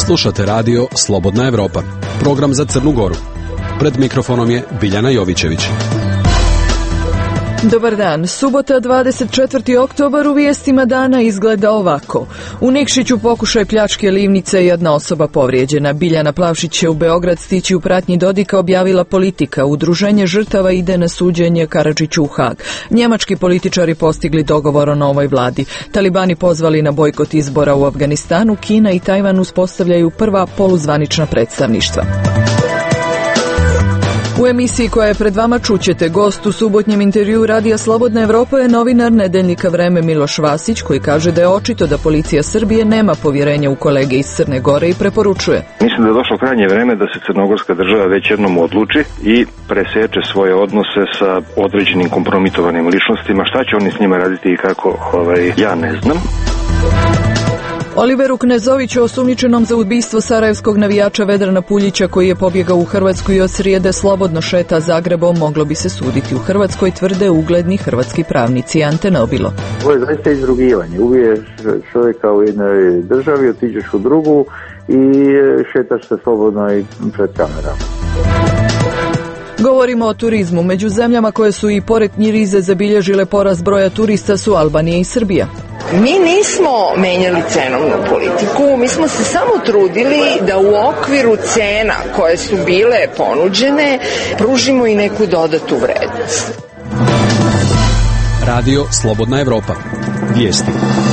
Slušate radio Slobodna Evropa, program za Crnu Goru. Pred mikrofonom je Biljana Jovićević. Dobar dan. Subota 24. oktobar u vijestima dana izgleda ovako. U Nikšiću pokušaj pljačke livnice, jedna osoba povrijeđena. Biljana Plavšić će u Beograd stići u pratnji Dodika, objavila Politika. Udruženje žrtava ide na suđenje Karadžiću u Hag. Njemački političari postigli dogovor o novoj vladi. Talibani pozvali na bojkot izbora u Afganistanu. Kina i Tajvan uspostavljaju prva poluzvanična predstavništva. U emisiji koja je pred vama čućete gost u subotnjem intervjuu Radija Slobodna Evropa je novinar nedeljnika Vreme Miloš Vasić, koji kaže da je očito da policija Srbije nema povjerenja u kolege iz Crne Gore i preporučuje. Mislim da je došlo krajnje vreme da se crnogorska država već jednom odluči i preseče svoje odnose sa određenim kompromitovanim ličnostima. Šta će oni s njima raditi i kako, ja ne znam. Oliveru Knezoviću, osumnjičenom za ubistvo sarajevskog navijača Vedrana Puljića, koji je pobjegao u Hrvatsku i od srijede slobodno šeta Zagrebom, moglo bi se suditi u Hrvatskoj, tvrde ugledni hrvatski pravnici. Ante Nobilo. Ovo je zaista izrugivanje. Ubiješ čovjeka u jednoj državi, otiđeš u drugu i šetaš se slobodno i pred kamerama. Govorimo o turizmu. Među zemljama koje su i pored Njirize zabilježile porast broja turista su Albanija i Srbija. Mi nismo menjali cenovnu politiku, mi smo se samo trudili da u okviru cena koje su bile ponuđene pružimo i neku dodatu vrednost. Radio Slobodna Evropa. Vijesti.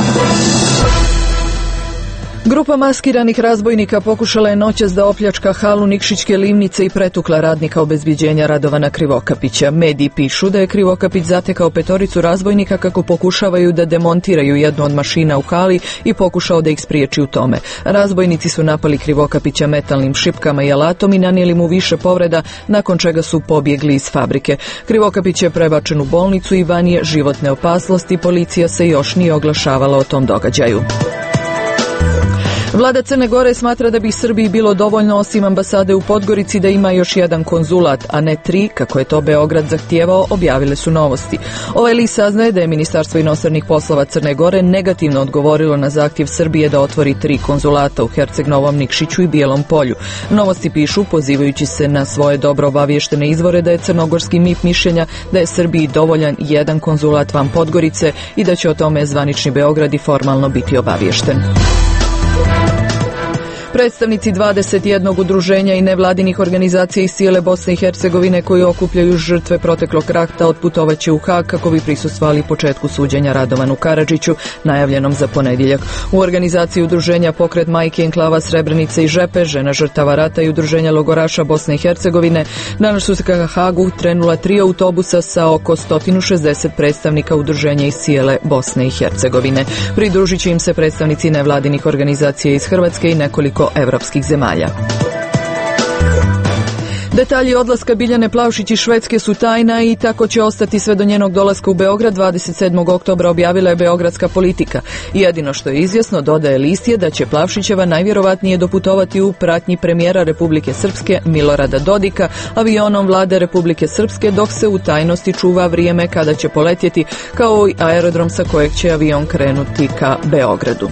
Grupa maskiranih razbojnika pokušala je noćas da opljačka halu Nikšićke livnice i pretukla radnika obezbjeđenja Radovana Krivokapića. Mediji pišu da je Krivokapić zatekao petoricu razbojnika kako pokušavaju da demontiraju jednu od mašina u hali i pokušao da ih spriječi u tome. Razbojnici su napali Krivokapića metalnim šipkama i alatom i nanijeli mu više povreda, nakon čega su pobjegli iz fabrike. Krivokapić je prebačen u bolnicu i van je životne opasnosti. Policija se još nije oglašavala o tom događaju. Vlada Crne Gore smatra da bi Srbiji bilo dovoljno, osim ambasade u Podgorici, da ima još jedan konzulat, a ne 3, kako je to Beograd zahtijevao, objavile su Novosti. Ovaj list saznaje da je Ministarstvo inostranih poslova Crne Gore negativno odgovorilo na zahtjev Srbije da otvori 3 konzulata u Herceg Novom, Nikšiću i Bijelom Polju. Novosti pišu, pozivajući se na svoje dobro obavještene izvore, da je crnogorski MIP mišljenja da je Srbiji dovoljan jedan konzulat van Podgorice i da će o tome zvanični Beograd i formalno biti obavješten. Predstavnici 21 udruženja i nevladinih organizacija iz cijele Bosne i Hercegovine koji okupljaju žrtve proteklog rata otputovaće u Hag kako bi prisustvovali početku suđenja Radovanu Karadžiću, najavljenom za ponedjeljak. U organizaciji udruženja Pokret majke enklava Srebrenice i Žepe, žena žrtava rata i udruženja logoraša Bosne i Hercegovine danas su se ka Hagu trenula 3 autobusa sa oko 160 predstavnika udruženja iz cijele Bosne i Hercegovine. Pridružit će im se predstavnici nevladinih organizacija iz Hrvatske i nekoliko evropskih zemalja. Detalji odlaska Biljane Plavšić iz Švedske su tajna i tako će ostati sve do njenog dolaska u Beograd. 27. oktobra objavila je beogradska Politika. Jedino što je izvjesno, dodaje list, je da će Plavšićeva najvjerovatnije doputovati u pratnji premijera Republike Srpske Milorada Dodika avionom vlade Republike Srpske, dok se u tajnosti čuva vrijeme kada će poletjeti, kao i aerodrom sa kojeg će avion krenuti ka Beogradu.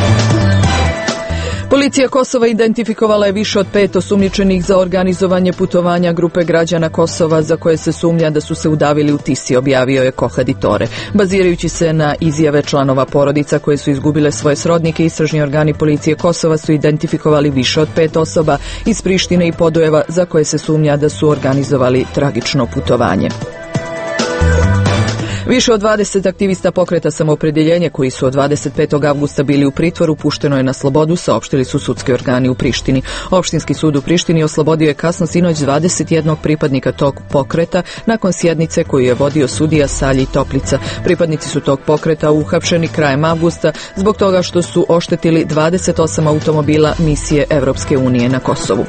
Policija Kosova identifikovala je više od 5 osumnjičenih za organizovanje putovanja grupe građana Kosova za koje se sumnja da su se udavili u Tisi, objavio je Kohaditore. Bazirajući se na izjave članova porodica koje su izgubile svoje srodnike, istražni organi policije Kosova su identifikovali više od 5 osoba iz Prištine i Podujeva za koje se sumnja da su organizovali tragično putovanje. Više od 20 aktivista pokreta Samoopredjeljenje koji su od 25. avgusta bili u pritvoru pušteno je na slobodu, saopštili su sudski organi u Prištini. Opštinski sud u Prištini oslobodio je kasno sinoć 21 pripadnika tog pokreta nakon sjednice koju je vodio sudija Salji Toplica. Pripadnici su tog pokreta uhapšeni krajem avgusta zbog toga što su oštetili 28 automobila misije Evropske unije na Kosovu.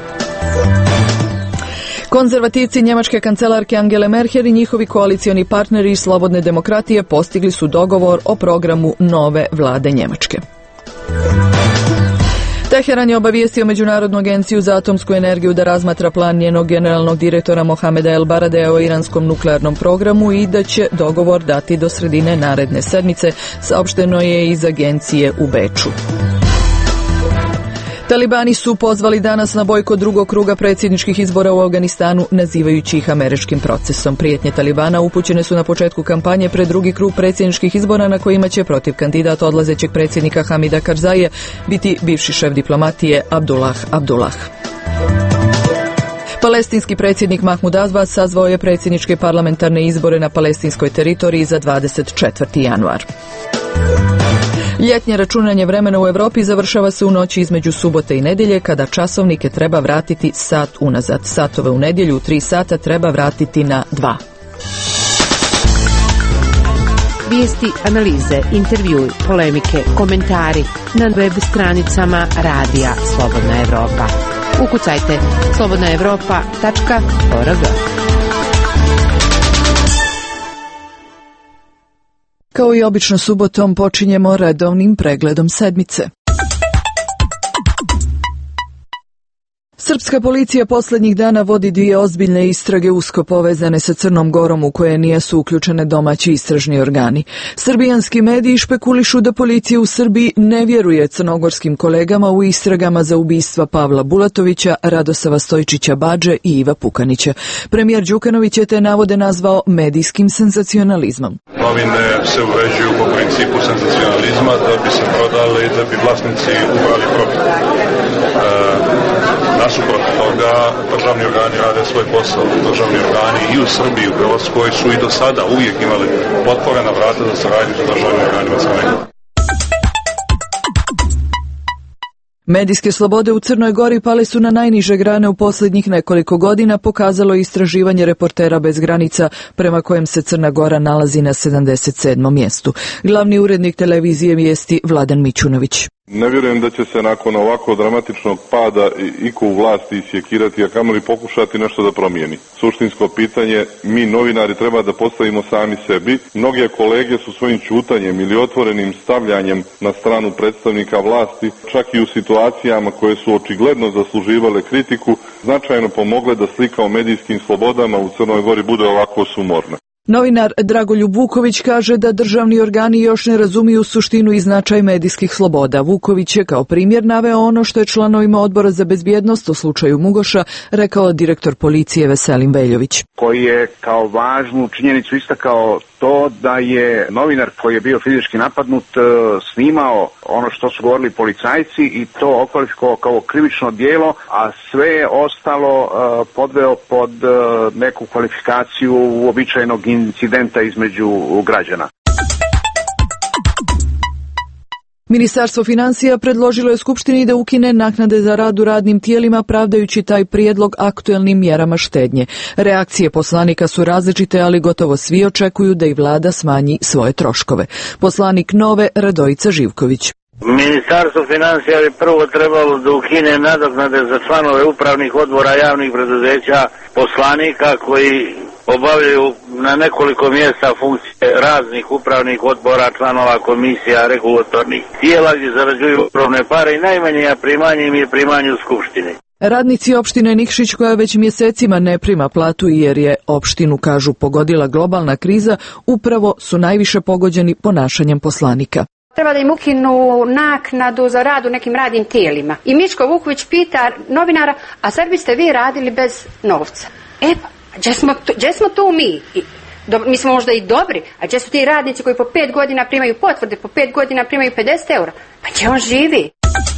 Konzervativci njemačke kancelarke Angele Merkel i njihovi koalicioni partneri iz Slobodne demokratije postigli su dogovor o programu nove vlade Njemačke. Teheran je obavijestio Međunarodnu agenciju za atomsku energiju da razmatra plan njenog generalnog direktora Mohameda El Baradea o iranskom nuklearnom programu i da će dogovor dati do sredine naredne sedmice, saopšteno je iz agencije u Beču. Talibani su pozvali danas na bojkot drugog kruga predsjedničkih izbora u Afganistanu, nazivajući ih američkim procesom. Prijetnje Talibana upućene su na početku kampanje pred drugi krug predsjedničkih izbora na kojima će protiv kandidata odlazećeg predsjednika Hamida Karzaije biti bivši šef diplomatije Abdullah. Palestinski predsjednik Mahmud Abbas sazvao je predsjedničke parlamentarne izbore na palestinskoj teritoriji za 24. januar. Ljetnje računanje vremena u Europi završava se u noći između subote i nedjelje, kada časovnike treba vratiti sat unazad. Satove u nedjelju u 3 sata treba vratiti na 2. Vijesti, analize, intervjui, polemike, komentari na web stranicama Radija Slobodna Evropa. Ukucajte slobodnaevropa.org. Kao i obično subotom počinjemo redovnim pregledom sedmice. Srpska policija posljednjih dana vodi 2 ozbiljne istrage usko povezane sa Crnom Gorom u koje nisu uključene domaći istražni organi. Srbijanski mediji špekulišu da policija u Srbiji ne vjeruje crnogorskim kolegama u istragama za ubistva Pavla Bulatovića, Radosava Stojčića Badže i Iva Pukanića. Premijer Đukanović je te navode nazvao medijskim senzacionalizmom. Novine se uređuju po principu senzacionalizma da bi se prodali, da bi vlasnici ubrali profit. Nasuprot toga, državni organi rade svoj posao. Državni organi i u Srbiji i u Hrvatskoj su i do sada uvijek imali otvorena vrata za saradnju sa državnim organima Crne Gore. Medijske slobode u Crnoj Gori pale su na najniže grane u posljednjih nekoliko godina, pokazalo istraživanje Reportera bez granica, prema kojem se Crna Gora nalazi na 77. mjestu. Glavni urednik televizije vijesti Vladan Mićunović. Ne vjerujem da će se nakon ovako dramatičnog pada iko u vlasti isjekirati, a kamoli pokušati nešto da promijeni. Suštinsko pitanje mi novinari treba da postavimo sami sebi. Mnoge kolege su svojim ćutanjem ili otvorenim stavljanjem na stranu predstavnika vlasti, čak i u situacijama koje su očigledno zasluživale kritiku, značajno pomogle da slika o medijskim slobodama u Crnoj Gori bude ovako sumorna. Novinar Dragoljub Vuković kaže da državni organi još ne razumiju suštinu i značaj medijskih sloboda. Vuković je kao primjer naveo ono što je članovima Odbora za bezbjednost u slučaju Mugoša rekao direktor policije Veselin Veljović. Koji je kao važnu činjenicu istakao to da je novinar koji je bio fizički napadnut snimao ono što su govorili policajci i to okvalifikovao kao krivično djelo, a sve je ostalo podveo pod neku kvalifikaciju uobičajenog incidenta između građana. Ministarstvo financija predložilo je Skupštini da ukine naknade za rad u radnim tijelima, pravdajući taj prijedlog aktuelnim mjerama štednje. Reakcije poslanika su različite, ali gotovo svi očekuju da i vlada smanji svoje troškove. Poslanik Nove Radojica Živković. Ministarstvo financija bi prvo trebalo da ukine nadoknade za članove upravnih odbora javnih preduzeća poslanika koji obavljaju na nekoliko mjesta funkcije raznih upravnih odbora, članova komisija, regulatornih tijela gdje zarađuju ogromne pare i najmanje primanje im je primanje u Skupštini. Radnici opštine Nikšić, koja već mjesecima ne prima platu jer je opštinu, kažu, pogodila globalna kriza, upravo su najviše pogođeni ponašanjem poslanika. Treba da im ukinu naknadu za rad u nekim radnim tijelima. I Miško Vuković pita novinara, a sad biste vi radili bez novca. Gdje smo tu mi? Mi smo možda i dobri, a gdje su ti radnici koji po 5 godina primaju potvrde, po 5 godina primaju 50 eura? Pa gdje on živi?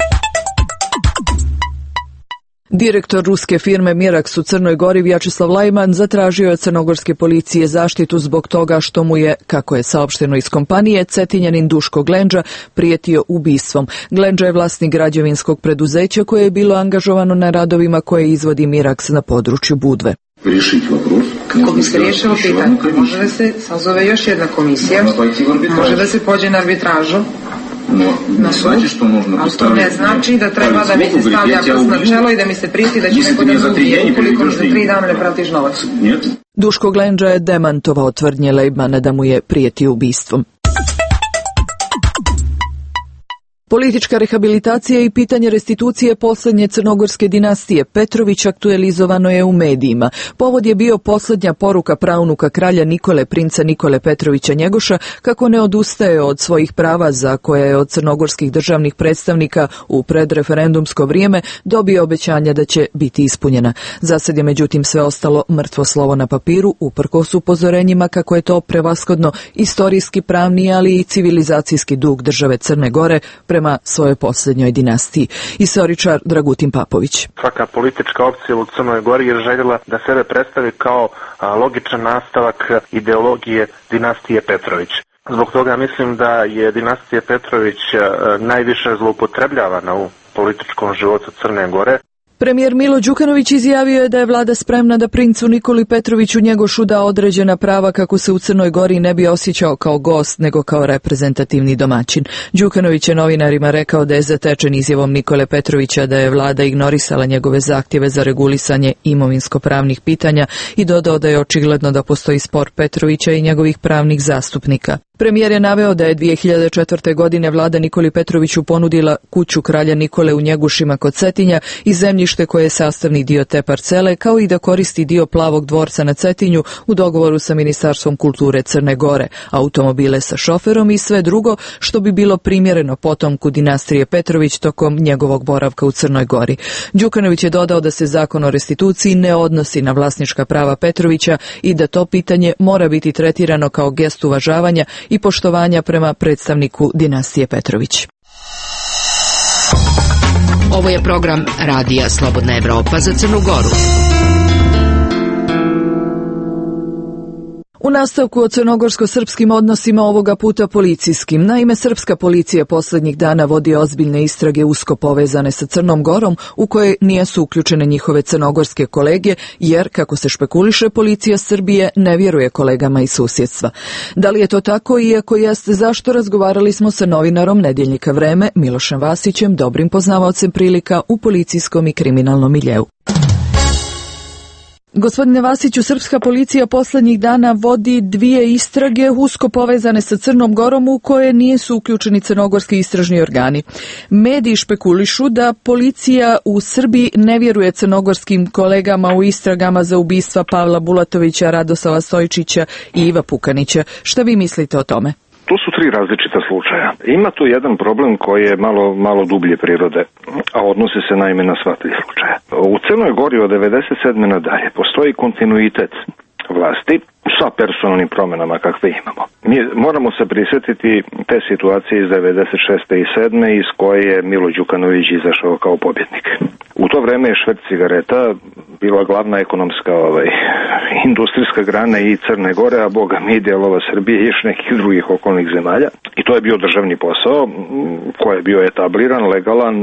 Direktor ruske firme Miraks u Crnoj Gori Vjačeslav Lajman zatražio je od crnogorske policije zaštitu zbog toga što mu je, kako je saopšteno iz kompanije, Cetinjanin Duško Glendža prijetio ubistvom. Glendža je vlasnik građevinskog preduzeća koje je bilo angažovano na radovima koje izvodi Miraks na području Budve. Kako bi se riješilo pitanje, može da se sazove još jedna komisija, može da se pođe na arbitražu, na sud, ali to ne znači da treba da mi se stavlja prst na čelo i da mi se prijeti da će neko da ubije ukoliko za 3 dana ne pratiš novac. Duško Glendža je demantovao tvrdnje Lejbmana da mu je prijetio ubistvom. Politička rehabilitacija i pitanje restitucije posljednje crnogorske dinastije Petrović aktualizovano je u medijima. Povod je bio posljednja poruka praunuka kralja Nikole, princa Nikole Petrovića Njegoša, kako ne odustaje od svojih prava za koje je od crnogorskih državnih predstavnika u predreferendumsko vrijeme dobio obećanja da će biti ispunjena. Zasad je međutim sve ostalo mrtvo slovo na papiru, uprkos upozorenjima kako je to prevashodno istorijski, pravni, ali i civilizacijski dug države Crne Gore prema svojoj posljednjoj dinastiji. Istoričar Dragutin Papović. Svaka politička opcija u Crnoj Gori je željela da sebe predstavi kao logičan nastavak ideologije dinastije Petrović. Zbog toga mislim da je dinastija Petrović najviše zloupotrebljavana u političkom životu Crne Gore. Premijer Milo Đukanović izjavio je da je vlada spremna da princu Nikoli Petroviću Njegošu da određena prava kako se u Crnoj Gori ne bi osjećao kao gost nego kao reprezentativni domaćin. Đukanović je novinarima rekao da je zatečen izjavom Nikole Petrovića da je vlada ignorisala njegove zahtjeve za regulisanje imovinsko-pravnih pitanja i dodao da je očigledno da postoji spor Petrovića i njegovih pravnih zastupnika. Premijer je naveo da je 2004. godine vlada Nikoli Petroviću ponudila kuću kralja Nikole u Njegušima kod Cetinja i zemljište koje je sastavni dio te parcele, kao i da koristi dio Plavog dvorca na Cetinju u dogovoru sa Ministarstvom kulture Crne Gore, automobile sa šoferom i sve drugo što bi bilo primjereno potomku dinastije Petrović tokom njegovog boravka u Crnoj Gori. Đukanović je dodao da se zakon o restituciji ne odnosi na vlasnička prava Petrovića i da to pitanje mora biti tretirano kao gest uvažavanja i poštovanja prema predstavniku dinastije Petrović. Ovo je program Radija Slobodna Evropa za Crnu Goru. U nastavku o crnogorsko-srpskim odnosima, ovoga puta policijskim. Naime, srpska policija posljednjih dana vodi ozbiljne istrage usko povezane sa Crnom Gorom, u koje nisu uključene njihove crnogorske kolege, jer, kako se špekuliše, policija Srbije ne vjeruje kolegama iz susjedstva. Da li je to tako i ako jeste, zašto, razgovarali smo sa novinarom Nedjeljnika Vreme, Milošem Vasićem, dobrim poznavaocem prilika u policijskom i kriminalnom miljeu. Gospodine Vasiću, srpska policija posljednjih dana vodi dvije istrage usko povezane sa Crnom Gorom u koje nisu uključeni crnogorski istražni organi. Mediji špekulišu da policija u Srbiji ne vjeruje crnogorskim kolegama u istragama za ubistva Pavla Bulatovića, Radoslava Stojčića i Iva Pukanića. Šta vi mislite o tome? Tu su tri različita slučaja. Ima tu jedan problem koji je malo dublje prirode, a odnosi se naime na sva tri slučaja. U Crnoj Gori od 1997. nadalje postoji kontinuitet vlasti sa personalnim promjenama kakve imamo. Mi moramo se prisjetiti te situacije iz 96. i 7. iz koje je Milo Đukanović izašao kao pobjednik. U to vreme je šverc cigareta bila glavna ekonomska industrijska grana i Crne Gore, a boga mi dijelova Srbije i još nekih drugih okolnih zemalja. I to je bio državni posao koji je bio etabliran, legalan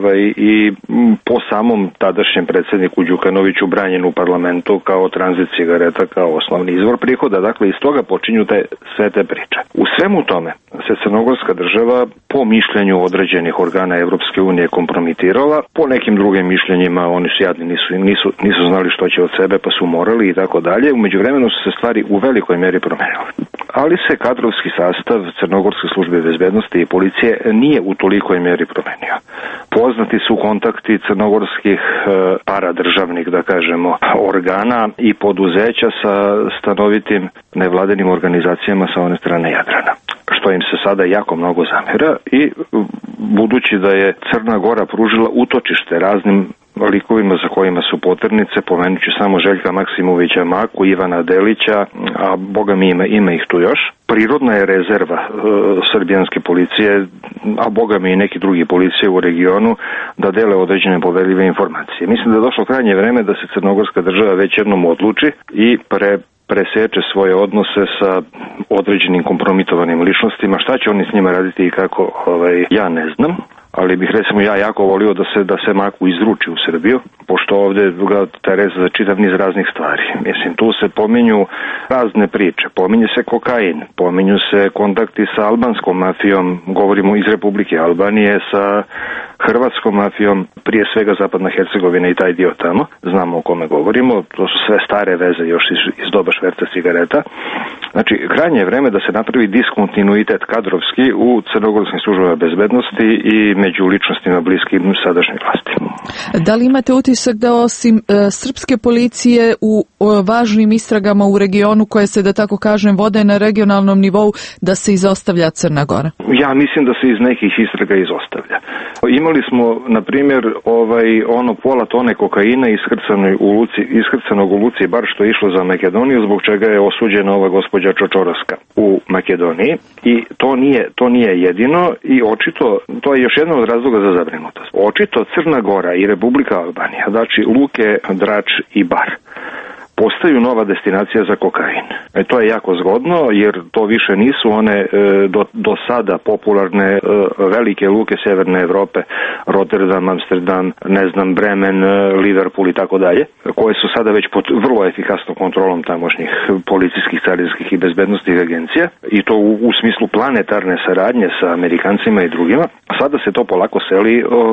i po samom tadašnjem predsjedniku Đukanoviću branjen u parlamentu kao tranzit cigareta, kao osnovni izvor prihoda. Dakle, iz toga počinju sve te priče. U svemu tome se crnogorska država po mišljenju određenih organa Evropske unije kompromitirala, po nekim drugim mišljenjima oni su jadni, nisu znali što će od sebe pa su morali i tako dalje. U međuvremenu su se stvari u velikoj mjeri promijenile. Ali se kadrovski sastav Crnogorske službe bezbednosti i policije nije u tolikoj mjeri promijenio. Poznati su kontakti crnogorskih paradržavnih, da kažemo, organa i poduzeća sa stanovitim nevladinim organizacijama sa one strane Jadrana, što im se sada jako mnogo zamjera i budući da je Crna Gora pružila utočište raznim likovima za kojima su poternice, pomenut ću samo Željka Maksimovića Maku, Ivana Delića, a boga mi ima ih tu još. Prirodna je rezerva srbijanske policije, a boga mi i neki drugi policije u regionu, da dele određene poverljive informacije. Mislim da je došlo krajnje vreme da se crnogorska država već jednom odluči i preseče svoje odnose sa određenim kompromitovanim ličnostima. Šta će oni s njima raditi i kako, ja ne znam. Ali bih recimo ja jako volio da se Maku izruči u Srbiju, pošto ovdje ga teret za čitav niz raznih stvari. Mislim, tu se pominju razne priče, pominje se kokain, pominju se kontakti sa albanskom mafijom, govorimo iz Republike Albanije, sa hrvatskom mafijom, prije svega Zapadna Hercegovina i taj dio tamo, znamo o kome govorimo, to su sve stare veze još iz doba šverca cigareta. Znači, krajnje je vreme da se napravi diskontinuitet kadrovski u crnogorskim službama bezbednosti i među ličnostima bliskim sadašnjoj vlasti. Da li imate utisak da osim srpske policije u važnim istragama u regionu koje se, da tako kažem, vode na regionalnom nivou, da se izostavlja Crna Gora? Ja mislim da se iz nekih istraga izostavlja. Imali smo, na primjer, pola tone kokaina iskrcanog u Luci Bar što je išlo za Makedoniju, zbog čega je osuđena ova gospođa Čočorovska u Makedoniji, i to nije jedino, i očito, to je još jedan od razloga za zabrinutost. Očito Crna Gora i Republika Albanija, znači Luke, Drač i Bar, postaju nova destinacija za kokain. To je jako zgodno, jer to više nisu one do sada popularne velike luke Sjeverne Evrope, Rotterdam, Amsterdam, Bremen, Liverpool i tako dalje, koje su sada već pod vrlo efikasnom kontrolom tamošnjih policijskih, carinskih i bezbednostnih agencija, i to u smislu planetarne saradnje sa Amerikancima i drugima. Sada se to polako seli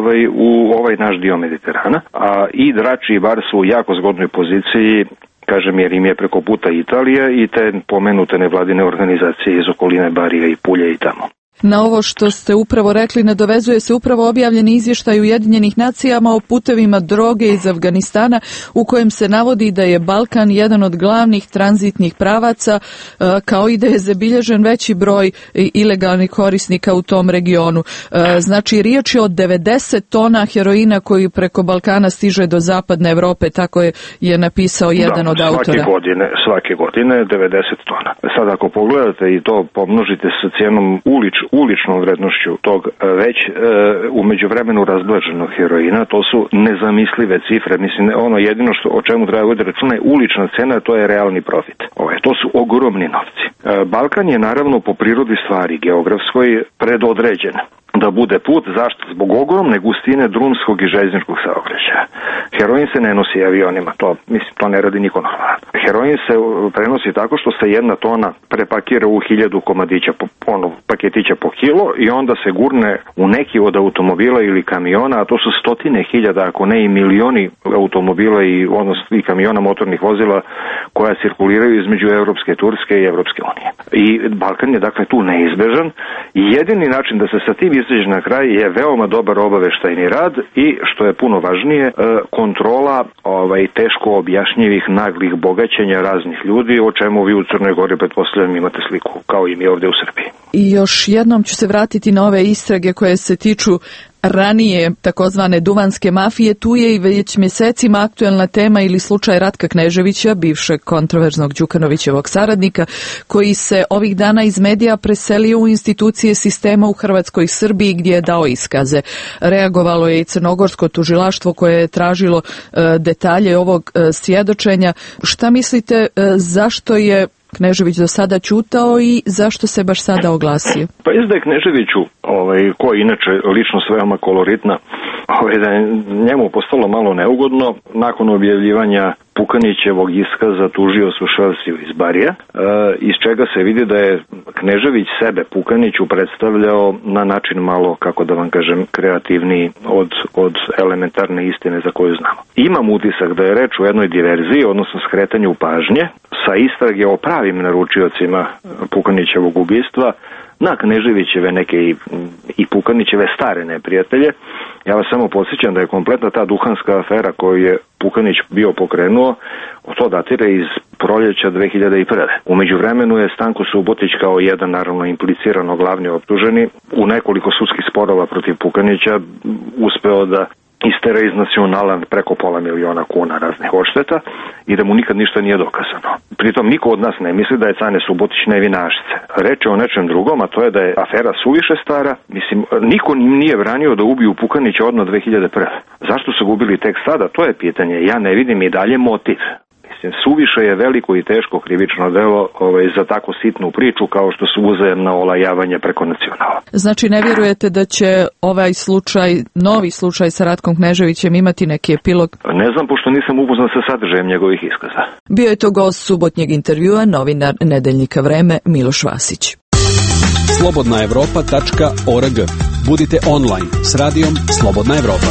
u ovaj naš dio Mediterana, a i Drač i Bar su u jako zgodnoj poziciji, kažem, jer im je preko puta Italija i te pomenute nevladine organizacije iz okoline Barija i Pulje i tamo. Na ovo što ste upravo rekli nadovezuje se upravo objavljeni izvještaj Ujedinjenih nacijama o putevima droge iz Afganistana, u kojem se navodi da je Balkan jedan od glavnih tranzitnih pravaca, kao i da je zabilježen veći broj ilegalnih korisnika u tom regionu. Znači, riječ je o 90 tona heroina koji preko Balkana stiže do zapadne Evrope, tako je napisao jedan od autora. Svake godine 90 tona. Sad ako pogledate i to pomnožite sa cijenom uličnom vrednošću tog već u međuvremenu razblaženog heroina, to su nezamislive cifre. Mislim, ono jedino o čemu treba voditi računa je ulična cena, to je realni profit. To su ogromni novci. Balkan je naravno po prirodi stvari geografskoj predodređen da bude put. Zašto? Zbog ogromne gustine drumskog i željezničkog saobraćaja. Heroin se ne nosi avionima, to ne radi niko normalan. Heroin se prenosi tako što se 1 tona prepakira u 1000 komadića, paketića po kilo, i onda se gurne u neki od automobila ili kamiona, a to su stotine hiljada, ako ne i milioni automobila i kamiona motornih vozila koja cirkuliraju između Europske, Turske i Europske unije. I Balkan je dakle tu neizbežan, i jedini način da se sa tim izađe na kraj je veoma dobar obaveštajni rad i, što je puno važnije, kontrola teško objašnjivih naglih bogaćenja raznih ljudi, o čemu vi u Crnoj Gori pretpostavljam imate sliku, kao i mi ovdje u Srbiji. I još jednom ću se vratiti na ove istrage koje se tiču ranije takozvane duvanske mafije. Tu je i već mjesecima aktuelna tema ili slučaj Ratka Kneževića, bivšeg kontroverznog Đukanovićevog saradnika, koji se ovih dana iz medija preselio u institucije sistema u Hrvatskoj i Srbiji, gdje je dao iskaze. Reagovalo je i crnogorsko tužilaštvo koje je tražilo detalje ovog svjedočenja. Šta mislite, zašto je Knežević do sada ćutao i zašto se baš sada oglasio? Pa izda je Kneževiću, koji inače ličnost veoma koloritna, da je njemu postalo malo neugodno nakon objavljivanja Pukanićevog iskaza tužiocu Šelsiju iz Barija, iz čega se vidi da je Knežević sebe Pukaniću predstavljao na način malo, kako da vam kažem, kreativniji od elementarne istine za koju znamo. Imam utisak da je reč o jednoj diverziji, odnosno skretanju pažnje sa istrage o pravim naručiocima Pukanićevog ubistva na Kneževićeve neke i Pukanićeve stare neprijatelje. Ja vas samo podsjećam da je kompletna ta duhanska afera koju je Pukanić bio pokrenuo, to datira iz proljeća 2001. U međuvremenu je Stanko Subotić kao jedan, naravno implicirano glavni optuženi, u nekoliko sudskih sporova protiv Pukanića uspeo da istera iz Nacionala preko $500.000 kuna raznih odšteta i da mu nikad ništa nije dokazano. Pritom niko od nas ne misli da je Cane Subotić nevinašice. Reč je o nečem drugom, a to je da je afera suviše stara. Mislim, niko nije branio da ubiju Pukanića odmah 2001. Zašto su gubili tek sada? To je pitanje. Ja ne vidim i dalje motiv. Suviše je veliko i teško krivično delo za tako sitnu priču kao što su uzajamna olajavanja preko Nacionala. Znači ne vjerujete da će ovaj slučaj, novi slučaj sa Ratkom Kneževićem imati neki epilog? Ne znam, pošto nisam upoznat sa sadržajem njegovih iskaza. Bio je to gost subotnjeg intervjua, novinar Nedeljnika Vreme Miloš Vasić. Slobodnaevropa.org Budite online s radijom Slobodna Evropa.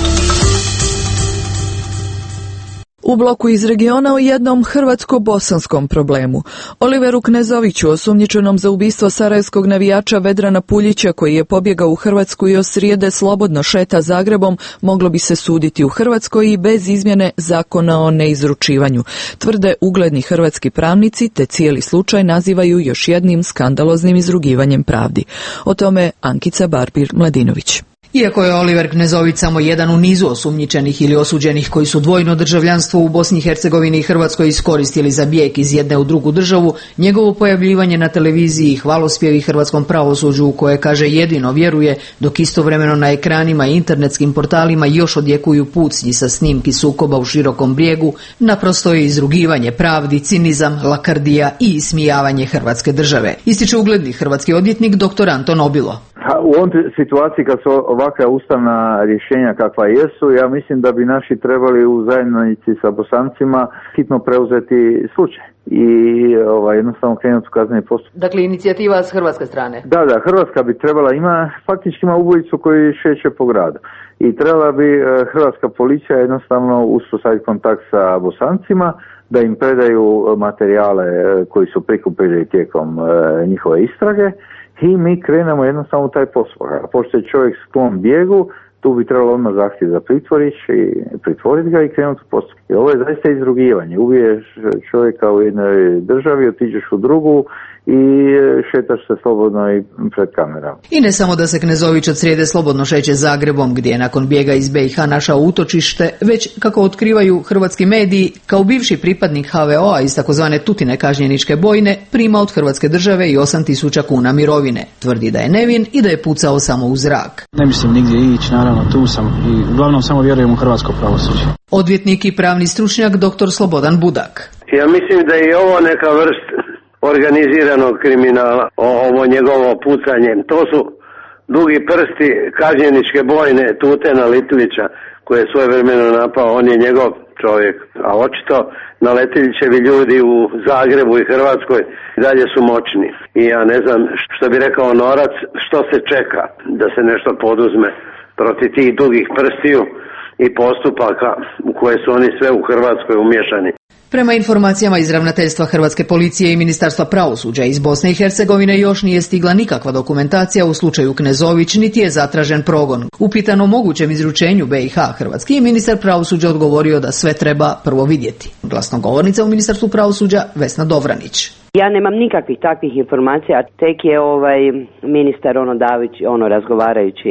U bloku iz regiona o jednom hrvatsko-bosanskom problemu. Oliveru Knezoviću, osumnjičenom za ubistvo sarajevskog navijača Vedrana Puljića, koji je pobjegao u Hrvatsku i od srijede slobodno šeta Zagrebom, moglo bi se suditi u Hrvatskoj i bez izmjene zakona o neizručivanju. Tvrde ugledni hrvatski pravnici, te cijeli slučaj nazivaju još jednim skandaloznim izrugivanjem pravdi. O tome Ankica Barbir-Mladinović. Iako je Oliver Knezović samo jedan u nizu osumnjičenih ili osuđenih koji su dvojno državljanstvo u Bosni i Hercegovini i Hrvatskoj iskoristili za bijeg iz jedne u drugu državu, njegovo pojavljivanje na televiziji i hvalospjevi hrvatskom pravosuđu u koje kaže jedino vjeruje, dok istovremeno na ekranima i internetskim portalima još odjekuju pucnji sa snimki sukoba u Širokom Brijegu, naprosto je izrugivanje pravdi, cinizam, lakrdija i ismijavanje Hrvatske države. Ističe ugledni hrvatski odvjetnik dr. Anton Obilo. U ovom situaciji kad su ovakva ustavna rješenja kakva jesu, ja mislim da bi naši trebali u zajednici sa Bosancima hitno preuzeti slučaj i jednostavno krenuti u kazneni postupak. Dakle, inicijativa s hrvatske strane? Da, Hrvatska bi trebala, faktički ima ubojicu koji šeće po gradu i trebala bi hrvatska policija jednostavno uspostaviti kontakt sa Bosancima, da im predaju materijale koji su prikupili tijekom njihove istrage i mi krenemo jednostavno u taj postupak. A pošto je čovjek sklon bijegu, tu bi trebalo odmah zahtjev za pritvorić i pritvoriti ga i krenuti u postupak. Ovo je zaista izrugivanje. Ubiješ čovjeka u jednoj državi, otiđeš u drugu i šetaš se slobodno i pred kamerama. I ne samo da se Knezović od srijede slobodno šeće Zagrebom, gdje je nakon bijega iz BiH našao utočište, već, kako otkrivaju hrvatski mediji, kao bivši pripadnik HVO-a iz takozvane Tutine kažnjeničke bojne, prima od Hrvatske države i 8.000 kuna mirovine. Tvrdi da je nevin i da je pucao samo u zrak. Ne mislim nigdje ići, naravno tu sam i uglavnom samo vjerujem u hrvatsko pravosuđe. Odvjetnik i pravni stručnjak dr. Slobodan Budak. Ja mislim da je ovo neka vrst organiziranog kriminala, ovo njegovo pucanje. To su dugi prsti kažnjeničke bojne Tutena Litilića koje je svojevremeno napao, on je njegov čovjek. A očito naletilićevi ljudi u Zagrebu i Hrvatskoj dalje su moćni. I ja ne znam, što bi rekao Norac, što se čeka da se nešto poduzme protiv tih dugih prstiju i postupaka u koje su oni sve u Hrvatskoj umiješani. Prema informacijama iz Ravnateljstva Hrvatske policije i Ministarstva pravosuđa iz Bosne i Hercegovine još nije stigla nikakva dokumentacija u slučaju Knezović, niti je zatražen progon. Upitan o mogućem izručenju BiH Hrvatski, ministar pravosuđa odgovorio da sve treba prvo vidjeti. Glasnogovornica u Ministarstvu pravosuđa Vesna Dovranić. Ja nemam nikakvih takvih informacija, tek je ministar Davić razgovarajući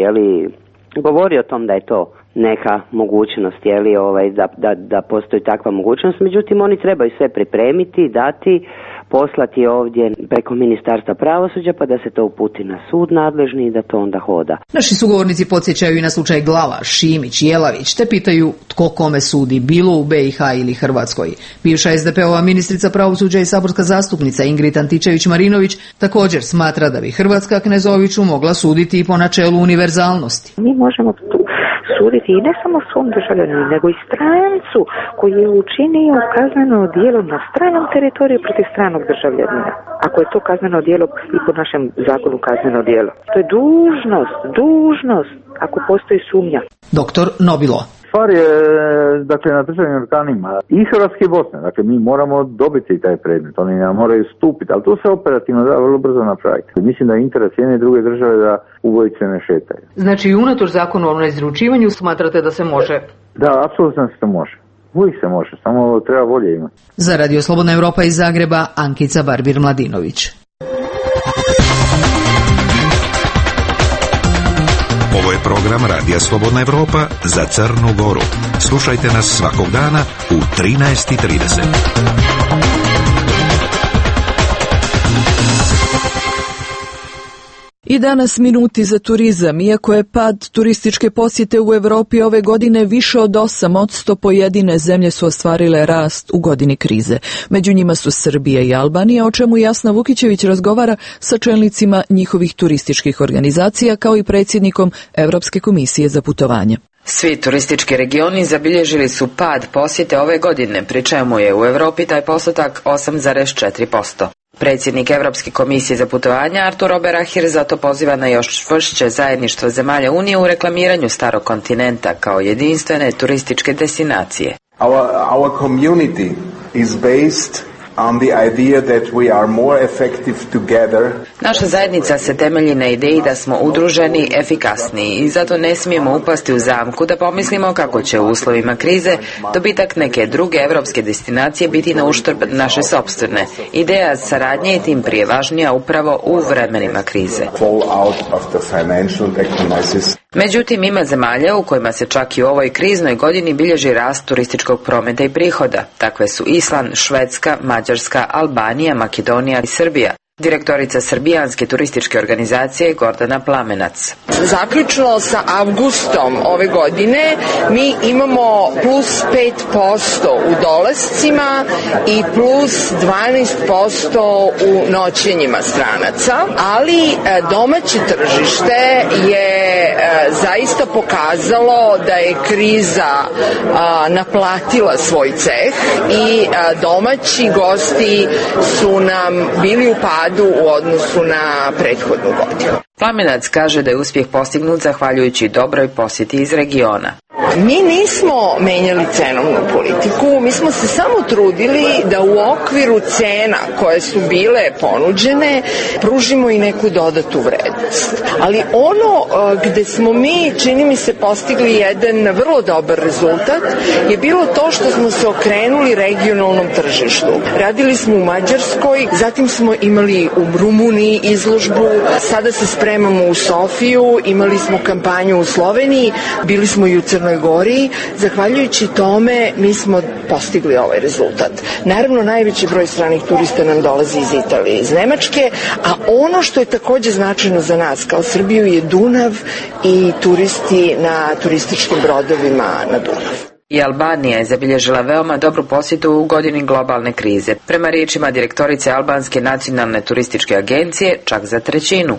govori o tom da je to neka mogućnost, da postoji takva mogućnost, međutim oni trebaju sve pripremiti, dati, poslati ovdje preko Ministarstva pravosuđa pa da se to uputi na sud nadležni i da to onda hoda. Naši sugovornici podsjećaju i na slučaj Glavaš, Šimić, Jelavić, te pitaju tko kome sudi, bilo u BiH ili Hrvatskoj. Bivša SDP-ova ministrica pravosuđa i saborska zastupnica Ingrid Antičević-Marinović također smatra da bi Hrvatska Knezoviću mogla suditi i po načelu univerzalnosti. Mi možemo suditi i ne samo svom državljaninu, nego i strancu koji je učinio kazneno djelo na stranom teritoriju protiv stranog državljanina. Ako je to kazneno djelo i po našem zakonu kazneno djelo. To je dužnost, ako postoji sumnja. Doktor Nobilo. Stvar je, na državnim organima i Hrvatske i Bosne. Dakle, mi moramo dobiti taj predmet, oni nam moraju stupiti, ali to se operativno da vrlo brzo napraviti. Mislim da je interes jedne i druge države da ubojice ne šetaju. Znači, unatoč zakonu o neizručivanju smatrate da se može? Da, apsolutno se može. Uvijek se može, samo treba volje imati. Za Radio Slobodna Evropa iz Zagreba, Ankica Barbir-Mladinović. Ovo je program Radija Slobodna Evropa za Crnu Goru. Slušajte nas svakog dana u 13:30. I danas minuti za turizam. Iako je pad turističke posjete u Europi ove godine više od 8%, pojedine zemlje su ostvarile rast u godini krize. Među njima su Srbija i Albanija, o čemu Jasna Vukićević razgovara sa čelnicima njihovih turističkih organizacija kao i predsjednikom Europske komisije za putovanje. Svi turistički regioni zabilježili su pad posjete ove godine, pri čemu je u Europi taj postotak 8,4%. Predsjednik Evropske komisije za putovanja Arturo Berahir zato poziva na još čvršće zajedništvo zemalja Unije u reklamiranju starog kontinenta kao jedinstvene turističke destinacije. Our community is based on the idea that we are more effective together. Naša zajednica se temelji na ideji da smo udruženi, efikasniji i zato ne smijemo upasti u zamku da pomislimo kako će u uslovima krize dobitak neke druge evropske destinacije biti na uštrb naše sopstvene. Ideja saradnje je tim prije važnija upravo u vremenima krize. Međutim, ima zemalja u kojima se čak i u ovoj kriznoj godini bilježi rast turističkog prometa i prihoda. Takve su Island, Švedska, Mađarska, Albanija, Makedonija i Srbija. Direktorica Srbijanske turističke organizacije Gordana Plamenac. Zaključno sa avgustom ove godine mi imamo plus 5% u dolascima i plus 12% u noćenjima stranaca, ali domaće tržište je zaista pokazalo da je kriza naplatila svoj ceh i domaći gosti su nam bili u padu u odnosu na prethodnu godinu. Plamenac kaže da je uspjeh postignut zahvaljujući dobroj posjeti iz regiona. Mi nismo menjali cenovnu politiku, mi smo se samo trudili da u okviru cena koje su bile ponuđene pružimo i neku dodatu vrednost. Ali ono gde smo mi, čini mi se, postigli jedan vrlo dobar rezultat je bilo to što smo se okrenuli regionalnom tržištu. Radili smo u Mađarskoj, zatim smo imali u Rumuniji izložbu, sada se spremamo u Sofiju, imali smo kampanju u Sloveniji, bili smo i u Crnoj Gori. Zahvaljujući tome mi smo postigli ovaj rezultat. Naravno, najveći broj stranih turista nam dolazi iz Italije, iz Nemačke, a ono što je također značajno za nas kao Srbiju je Dunav i turisti na turističkim brodovima na Dunav. I Albanija je zabilježila veoma dobru posjetu u godini globalne krize. Prema riječima direktorice Albanske nacionalne turističke agencije, čak za trećinu.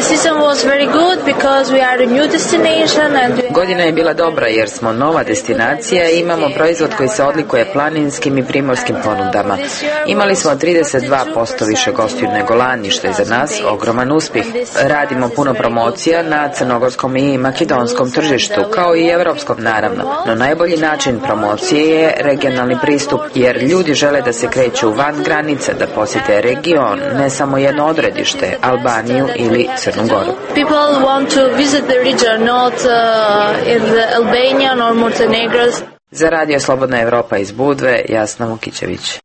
Godina je bila dobra jer smo nova destinacija i imamo proizvod koji se odlikuje planinskim i primorskim ponudama. Imali smo 32% više gostiju nego lani, što je za nas ogroman uspjeh. Radimo puno promocija na crnogorskom i makedonskom tržištu, kao i evropskom naravno. No najbolji način promocije je regionalni pristup, jer ljudi žele da se kreću van granice, da posjete region, ne samo jedno odredište, Albaniju ili Crnu Goru. People want to visit the region, not in the Albanian or Montenegro. Za Radio Slobodna Evropa iz Budve, Jasna Vukićević.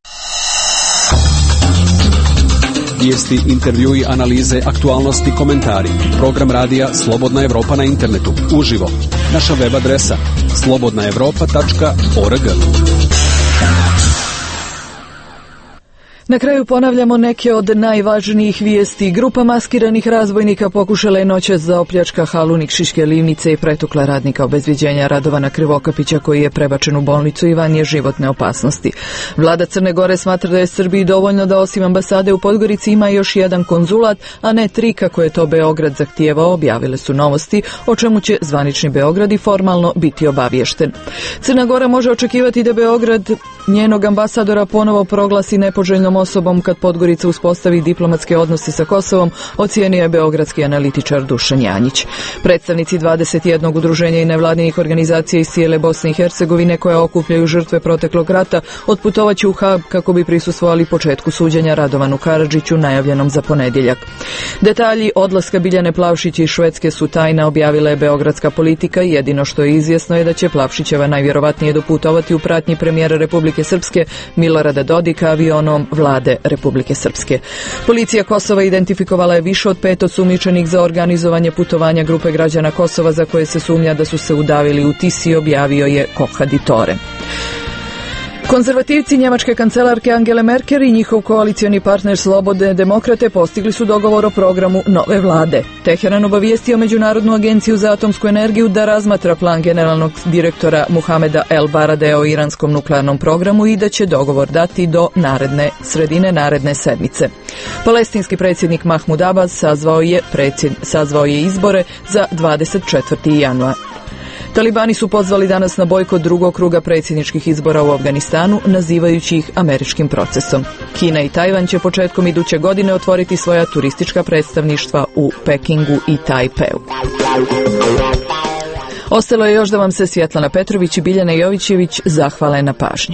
Vijesti, intervjui, analize, aktualnosti, komentari. Program radija Slobodna Evropa na internetu, uživo. Naša web adresa slobodnaevropa.org. Na kraju ponavljamo neke od najvažnijih vijesti. Grupa maskiranih razbojnika pokušala je noćas da opljačka halu Nikšiške livnice i pretukla radnika obezvjeđenja Radovana Krivokapića, koji je prebačen u bolnicu i van je životne opasnosti. Vlada Crne Gore smatra da je Srbiji dovoljno da osim ambasade u Podgorici ima još jedan konzulat, a ne 3 kako je to Beograd zahtijevao, objavile su Novosti, o čemu će zvanični Beograd i formalno biti obaviješten. Crna Gora može očekivati da Beograd njenog ambasadora ponovo proglasi nepoželjnom osobom kad Podgorica uspostavi diplomatske odnose sa Kosovom, ocijenio je beogradski analitičar Dušan Janjić. Predstavnici 21 udruženja i nevladinih organizacija iz cijele Bosne i Hercegovine koja okupljaju žrtve proteklog rata otputovaće u Hag kako bi prisustvovali početku suđenja Radovanu Karadžiću najavljenom za ponedjeljak. Detalji odlaska Biljane Plavšić iz Švedske su tajna, objavila je beogradska politika i jedino što je izvjesno je da će Plavšićeva najvjerovatnije doputovati u pratnji premijera Republike Srpske Milorada Dodika avionom vlade Republike Srpske. Policija Kosova identifikovala je više od 5 osumnjičenih za organizovanje putovanja grupe građana Kosova za koje se sumnja da su se udavili u Tisi, objavio je Kohaditore. Konzervativci njemačke kancelarke Angele Merkel i njihov koalicioni partner Slobodne demokrate postigli su dogovor o programu nove vlade. Teheran obavijestio Međunarodnu agenciju za atomsku energiju da razmatra plan generalnog direktora Muhameda El Baradea o iranskom nuklearnom programu i da će dogovor dati do sredine naredne sedmice. Palestinski predsjednik Mahmud Abbas sazvao je izbore za 24. januar. Talibani su pozvali danas na bojkot drugog kruga predsjedničkih izbora u Afganistanu, nazivajući ih američkim procesom. Kina i Tajvan će početkom iduće godine otvoriti svoja turistička predstavništva u Pekingu i Tajpeu. Ostalo je još da vam se Svjetlana Petrović i Biljana Jovićević zahvale na pažnji.